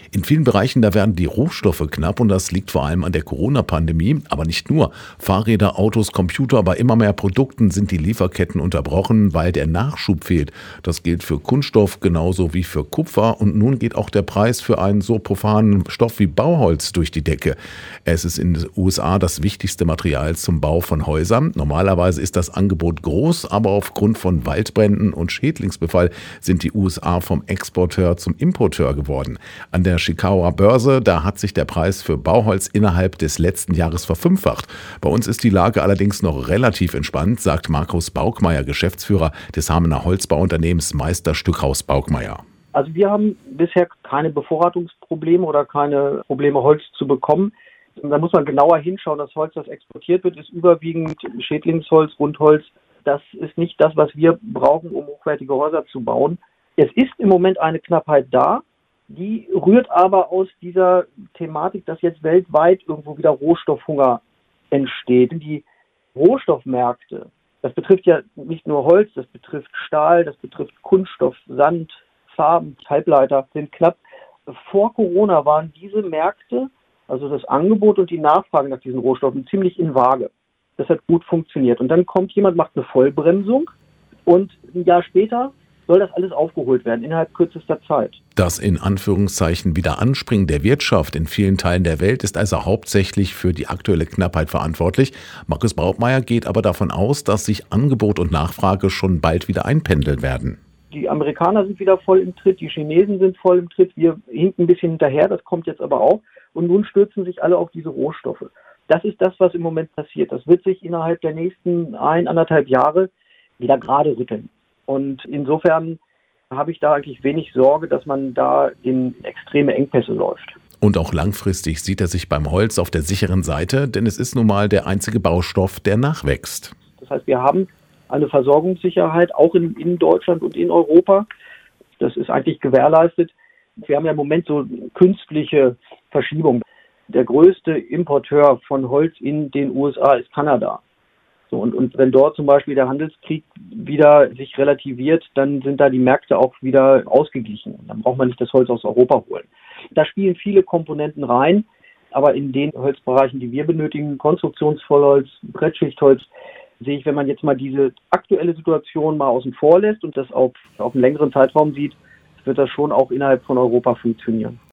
In vielen Bereichen, da werden die Rohstoffe knapp und das liegt vor allem an der Corona-Pandemie, aber nicht nur. Fahrräder, Autos, Computer, bei immer mehr Produkten sind die Lieferketten unterbrochen, weil der Nachschub fehlt. Das gilt für Kunststoff genauso wie für Kupfer und nun geht auch der Preis für einen so profanen Stoff wie Bauholz durch die Decke. Es ist in den USA das wichtigste Material zum Bau von Häusern. Normalerweise ist das Angebot groß, aber aufgrund von Waldbränden und Schädlingsbefall sind die USA vom Exporteur zum Importeur geworden. An der Chicagoer Börse, da hat sich der Preis für Bauholz innerhalb des letzten Jahres verfünffacht. Bei uns ist die Lage allerdings noch relativ entspannt, sagt Markus Baukmeier, Geschäftsführer des Hamener Holzbauunternehmens Meister Stückhaus Baukmeier. Also wir haben bisher keine Bevorratungsprobleme oder keine Probleme, Holz zu bekommen. Da muss man genauer hinschauen. Das Holz, das exportiert wird, ist überwiegend Schädlingsholz, Rundholz. Das ist nicht das, was wir brauchen, um hochwertige Häuser zu bauen. Es ist im Moment eine Knappheit da. Die rührt aber aus dieser Thematik, dass jetzt weltweit irgendwo wieder Rohstoffhunger entsteht. Die Rohstoffmärkte, das betrifft ja nicht nur Holz, das betrifft Stahl, das betrifft Kunststoff, Sand, Farben, Halbleiter sind knapp. Vor Corona waren diese Märkte, also das Angebot und die Nachfrage nach diesen Rohstoffen, ziemlich in Waage. Das hat gut funktioniert. Und dann kommt jemand, macht eine Vollbremsung und ein Jahr später soll das alles aufgeholt werden, innerhalb kürzester Zeit. Das in Anführungszeichen Wiederanspringen der Wirtschaft in vielen Teilen der Welt ist also hauptsächlich für die aktuelle Knappheit verantwortlich. Markus Baukmeier geht aber davon aus, dass sich Angebot und Nachfrage schon bald wieder einpendeln werden. Die Amerikaner sind wieder voll im Tritt, die Chinesen sind voll im Tritt, wir hinken ein bisschen hinterher, das kommt jetzt aber auch. Und nun stürzen sich alle auf diese Rohstoffe. Das ist das, was im Moment passiert. Das wird sich innerhalb der nächsten 1,5 Jahre wieder gerade rütteln. Und insofern habe ich da eigentlich wenig Sorge, dass man da in extreme Engpässe läuft. Und auch langfristig sieht er sich beim Holz auf der sicheren Seite, denn es ist nun mal der einzige Baustoff, der nachwächst. Das heißt, wir haben eine Versorgungssicherheit, auch in Deutschland und in Europa. Das ist eigentlich gewährleistet. Wir haben ja im Moment so künstliche Verschiebung. Der größte Importeur von Holz in den USA ist Kanada. So, und wenn dort zum Beispiel der Handelskrieg wieder sich relativiert, dann sind da die Märkte auch wieder ausgeglichen. Dann braucht man nicht das Holz aus Europa holen. Da spielen viele Komponenten rein, aber in den Holzbereichen, die wir benötigen, Konstruktionsvollholz, Brettschichtholz, sehe ich, wenn man jetzt mal diese aktuelle Situation mal außen vor lässt und das auf einen längeren Zeitraum sieht, wird das schon auch innerhalb von Europa funktionieren.